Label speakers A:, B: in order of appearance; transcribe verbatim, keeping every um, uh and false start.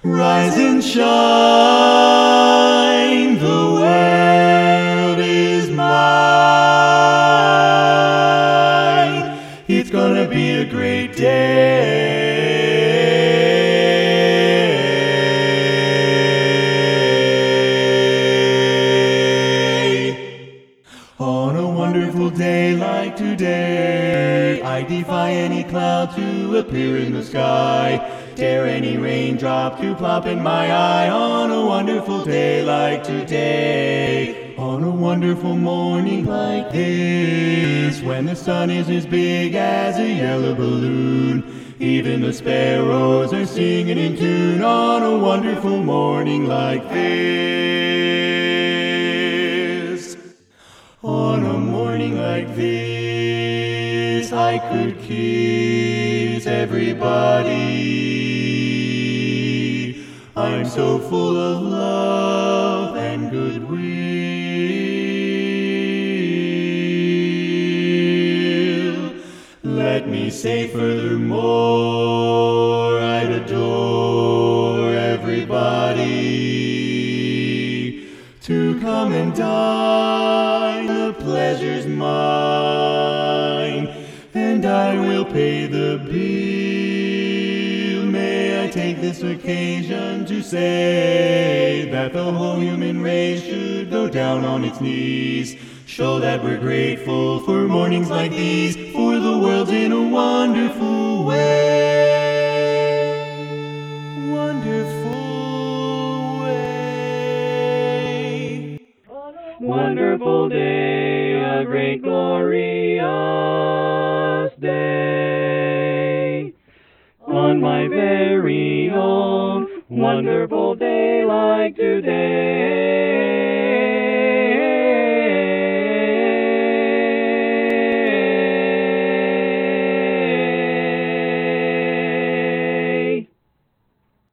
A: Rise and shine, the world is mine. It's gonna be a great day. On a wonderful day like today, I defy any cloud to appear in the sky. Dare any raindrop to plop in my eye. On a wonderful day like today, on a wonderful morning like this, when the sun is as big as a yellow balloon, even the sparrows are singing in tune. On a wonderful morning like this, on a morning like this, I could kiss everybody. I'm so full of love and goodwill. Let me say furthermore, I'd adore everybody to come and dine. The pleasure's mine, and I will pay the bill. May I take this occasion to say that the whole human race should go down on its knees, show that we're grateful for mornings like these, for the world's in a wonderful way. Wonderful way.
B: Wonderful day, a great glorious day. On my very own wonderful day like today.